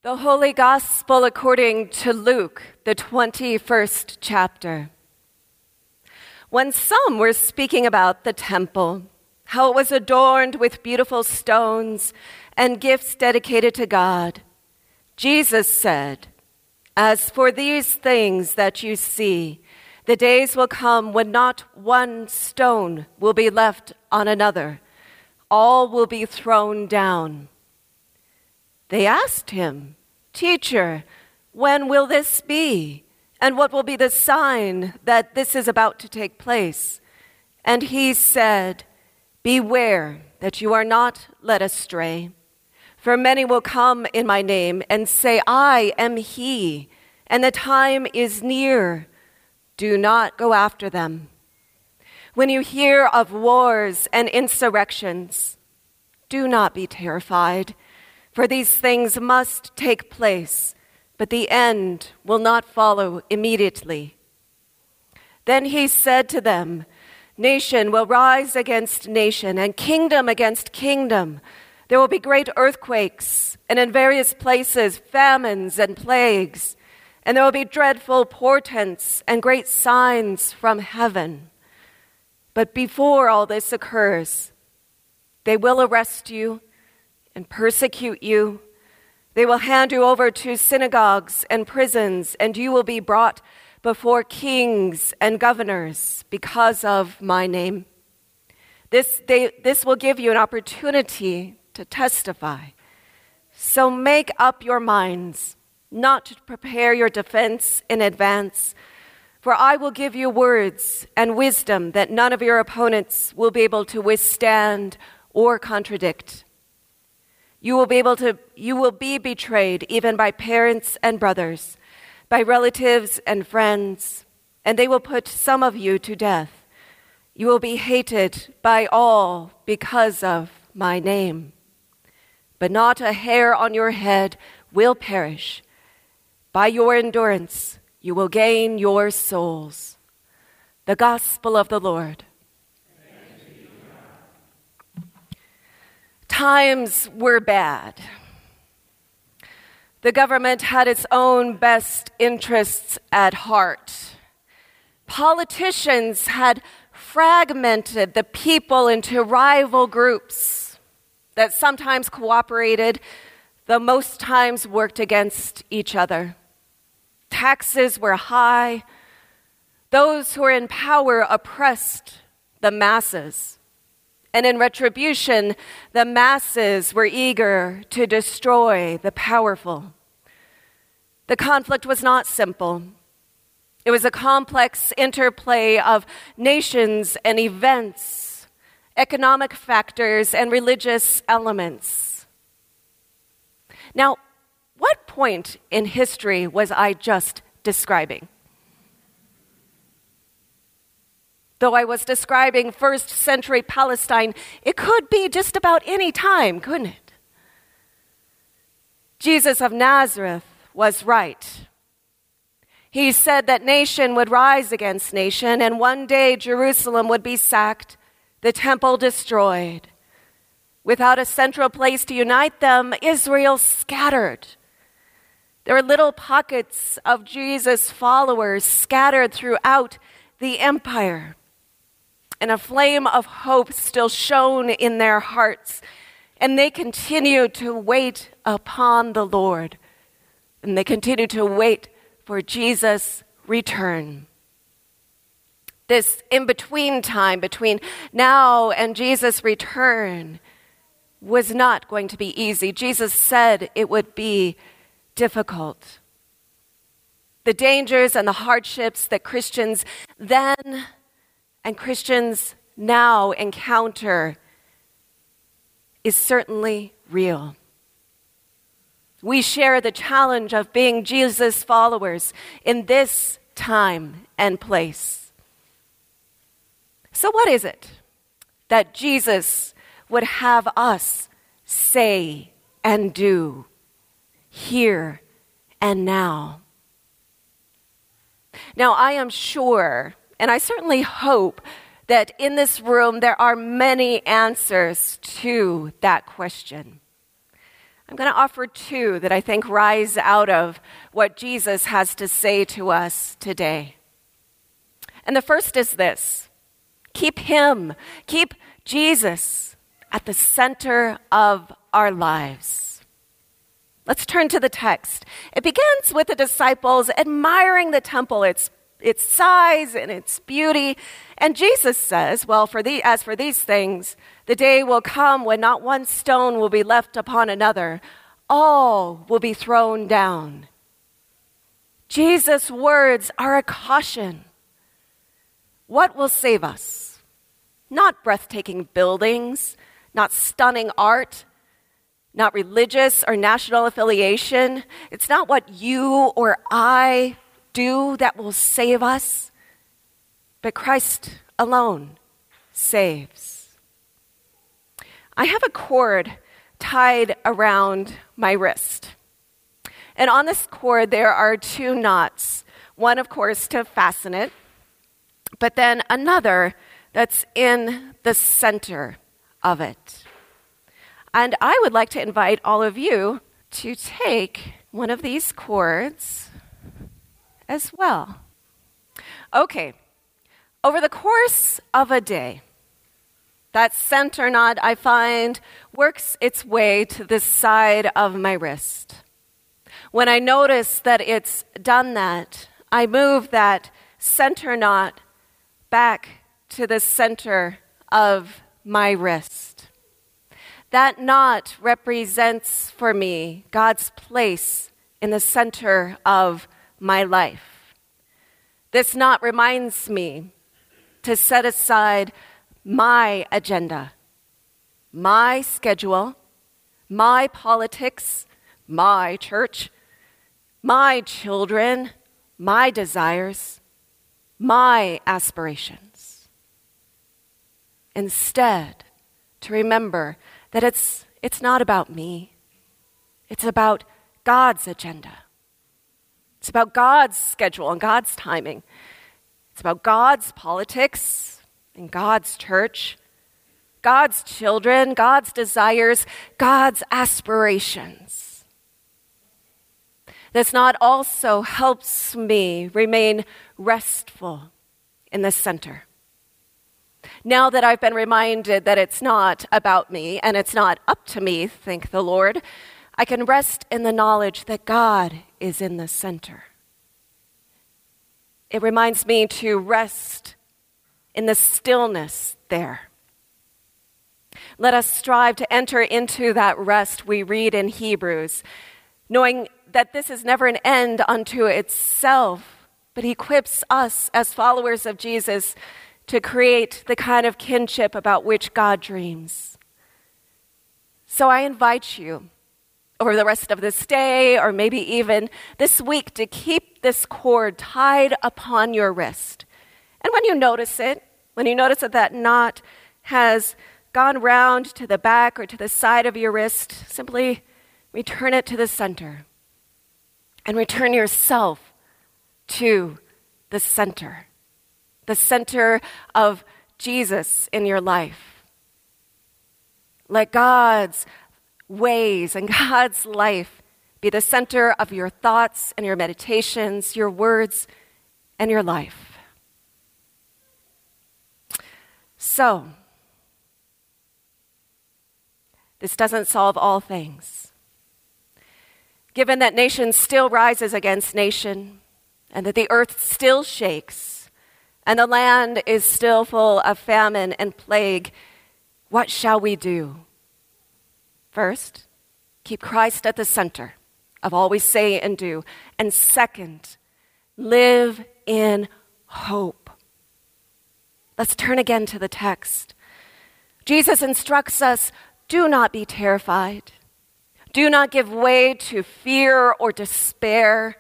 The Holy Gospel according to Luke, the 21st chapter. When some were speaking about the temple, how it was adorned with beautiful stones and gifts dedicated to God, Jesus said, "As for these things that you see, the days will come when not one stone will be left on another. All will be thrown down." They asked him, "Teacher, when will this be? And what will be the sign that this is about to take place?" And he said, "Beware that you are not led astray. For many will come in my name and say, 'I am he,' and the time is near. Do not go after them. When you hear of wars and insurrections, do not be terrified. For these things must take place, but the end will not follow immediately." Then he said to them, "Nation will rise against nation, and kingdom against kingdom. There will be great earthquakes, and in various places famines and plagues, and there will be dreadful portents and great signs from heaven. But before all this occurs, they will arrest you and persecute you. They will hand you over to synagogues and prisons, and you will be brought before kings and governors because of my name. This will give you an opportunity to testify. So make up your minds not to prepare your defense in advance, for I will give you words and wisdom that none of your opponents will be able to withstand or contradict. You will be betrayed even by parents and brothers, by relatives and friends, and they will put some of you to death. You will be hated by all because of my name. But not a hair on your head will perish. By your endurance, you will gain your souls." The Gospel of the Lord. Times were bad. The government had its own best interests at heart. Politicians had fragmented the people into rival groups that sometimes cooperated, though most times worked against each other. Taxes were high. Those who were in power oppressed the masses. And in retribution, the masses were eager to destroy the powerful. The conflict was not simple. It was a complex interplay of nations and events, economic factors, and religious elements. Now, what point in history was I just describing? Though I was describing first century Palestine, it could be just about any time, couldn't it? Jesus of Nazareth was right. He said that nation would rise against nation, and one day Jerusalem would be sacked, the temple destroyed. Without a central place to unite them, Israel scattered. There were little pockets of Jesus' followers scattered throughout the empire. And a flame of hope still shone in their hearts. And they continued to wait upon the Lord. And they continued to wait for Jesus' return. This in-between time between now and Jesus' return was not going to be easy. Jesus said it would be difficult. The dangers and the hardships that Christians then and Christians now encounter is certainly real. We share the challenge of being Jesus' followers in this time and place. So what is it that Jesus would have us say and do here and now? Now, I am sure, and I certainly hope, that in this room there are many answers to that question. I'm going to offer two that I think rise out of what Jesus has to say to us today. And the first is this: keep him, keep Jesus at the center of our lives. Let's turn to the text. It begins with the disciples admiring the temple, its size and its beauty. And Jesus says, as for these things, the day will come when not one stone will be left upon another. All will be thrown down. Jesus' words are a caution. What will save us? Not breathtaking buildings, not stunning art, not religious or national affiliation. It's not what you or I do that will save us, but Christ alone saves. I have a cord tied around my wrist. And on this cord, there are two knots. One, of course, to fasten it, but then another that's in the center of it. And I would like to invite all of you to take one of these cords as well. Okay, over the course of a day, that center knot, I find, works its way to the side of my wrist. When I notice that it's done that, I move that center knot back to the center of my wrist. That knot represents for me God's place in the center of my life. This knot reminds me to set aside my agenda, my schedule, my politics, my church, my children, my desires, my aspirations. Instead, to remember that it's not about me. It's about God's agenda. It's about God's schedule and God's timing. It's about God's politics and God's church, God's children, God's desires, God's aspirations. This knot also helps me remain restful in the center. Now that I've been reminded that it's not about me and it's not up to me, thank the Lord, I can rest in the knowledge that God is in the center. It reminds me to rest in the stillness there. Let us strive to enter into that rest we read in Hebrews, knowing that this is never an end unto itself, but equips us as followers of Jesus to create the kind of kinship about which God dreams. So I invite you over the rest of this day, or maybe even this week, to keep this cord tied upon your wrist. And when you notice that that knot has gone round to the back or to the side of your wrist, simply return it to the center and return yourself to the center of Jesus in your life. Let God's ways and God's life be the center of your thoughts and your meditations, your words, and your life. So, this doesn't solve all things. Given that nation still rises against nation, and that the earth still shakes, and the land is still full of famine and plague, what shall we do? First, keep Christ at the center of all we say and do. And second, live in hope. Let's turn again to the text. Jesus instructs us, do not be terrified. Do not give way to fear or despair.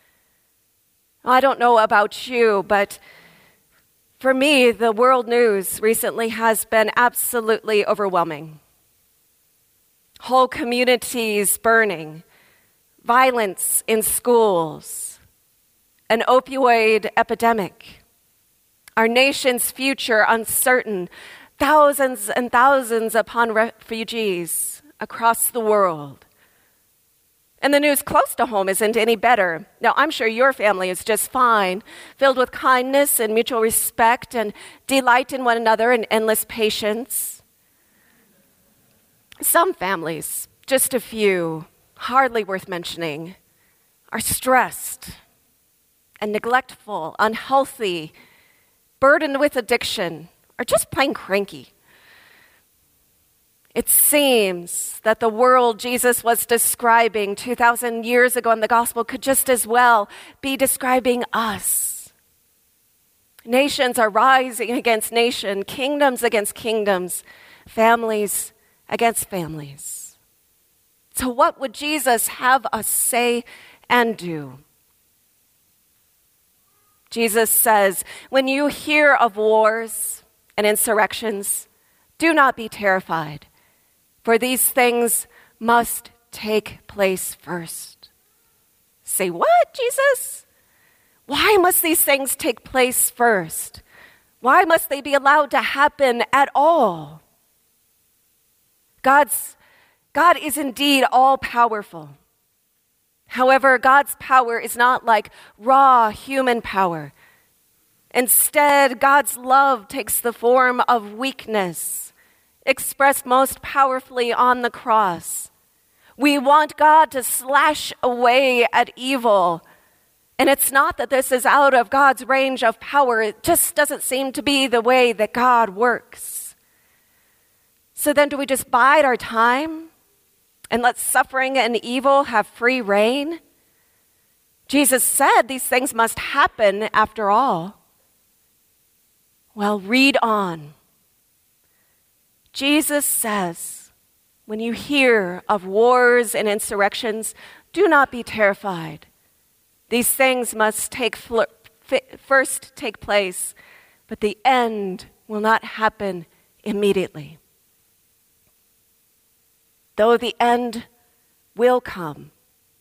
I don't know about you, but for me, the world news recently has been absolutely overwhelming. Whole communities burning, violence in schools, an opioid epidemic, our nation's future uncertain, thousands and thousands upon refugees across the world, And the news close to home isn't any better. Now, I'm sure your family is just fine, filled with kindness and mutual respect and delight in one another and endless patience. Some families, just a few, hardly worth mentioning, are stressed and neglectful, unhealthy, burdened with addiction, or just plain cranky. It seems that the world Jesus was describing 2,000 years ago in the gospel could just as well be describing us. Nations are rising against nation, kingdoms against kingdoms, families against families. So what would Jesus have us say and do? Jesus says, when you hear of wars and insurrections, do not be terrified. For these things must take place first. Say, what, Jesus? Why must these things take place first? Why must they be allowed to happen at all? God is indeed all-powerful. However, God's power is not like raw human power. Instead, God's love takes the form of weakness, expressed most powerfully on the cross. We want God to slash away at evil. And it's not that this is out of God's range of power. It just doesn't seem to be the way that God works. So then do we just bide our time and let suffering and evil have free reign? Jesus said these things must happen after all. Well, read on. Jesus says, when you hear of wars and insurrections, do not be terrified. These things must first take place, but the end will not happen immediately. Though the end will come.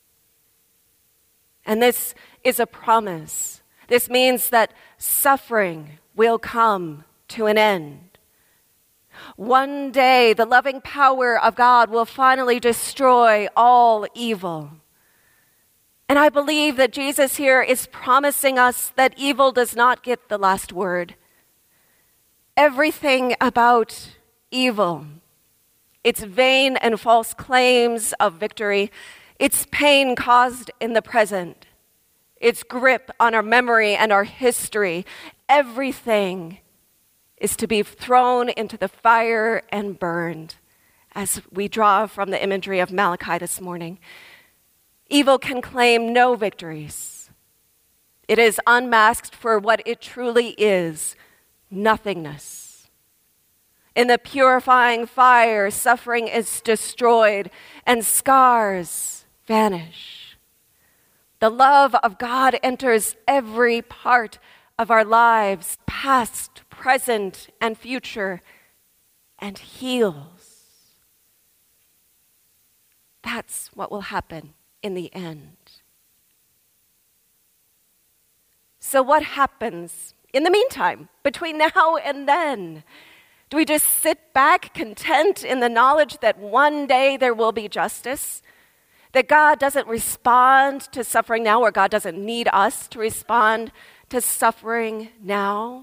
And this is a promise. This means that suffering will come to an end. One day, the loving power of God will finally destroy all evil. And I believe that Jesus here is promising us that evil does not get the last word. Everything about evil, its vain and false claims of victory, its pain caused in the present, its grip on our memory and our history, everything is to be thrown into the fire and burned, as we draw from the imagery of Malachi this morning. Evil can claim no victories. It is unmasked for what it truly is, nothingness. In the purifying fire, suffering is destroyed and scars vanish. The love of God enters every part of our lives, past, present, and future, and heals. That's what will happen in the end. So what happens in the meantime, between now and then? Do we just sit back content in the knowledge that one day there will be justice? That God doesn't respond to suffering now, or God doesn't need us to respond to suffering now?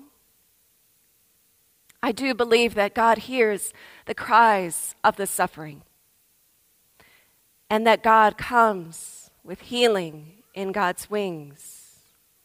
I do believe that God hears the cries of the suffering, and that God comes with healing in God's wings.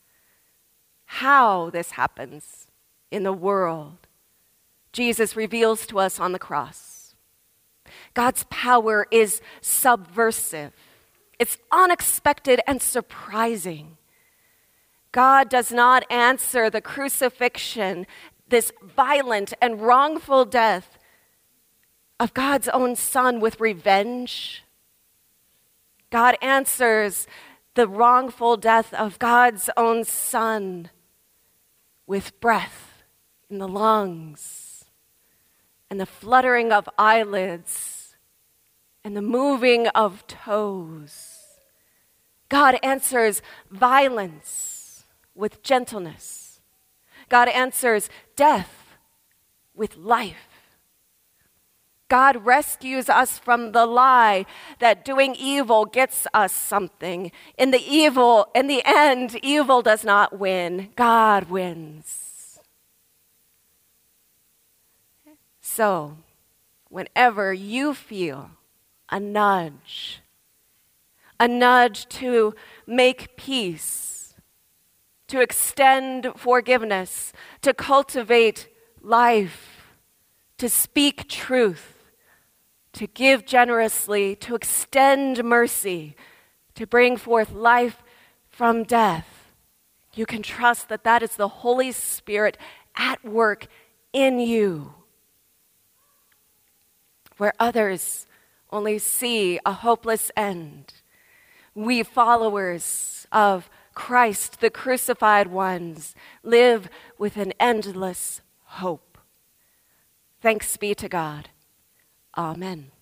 How this happens in the world, Jesus reveals to us on the cross. God's power is subversive. It's unexpected and surprising. God does not answer the crucifixion, this violent and wrongful death of God's own Son, with revenge. God answers the wrongful death of God's own Son with breath in the lungs and the fluttering of eyelids and the moving of toes. God answers violence with gentleness. God answers death with life. God rescues us from the lie that doing evil gets us something. In the end, evil does not win. God wins. So, whenever you feel a nudge to make peace, to extend forgiveness, to cultivate life, to speak truth, to give generously, to extend mercy, to bring forth life from death, you can trust that that is the Holy Spirit at work in you. Where others only see a hopeless end, we followers of Christ, the crucified ones, live with an endless hope. Thanks be to God. Amen.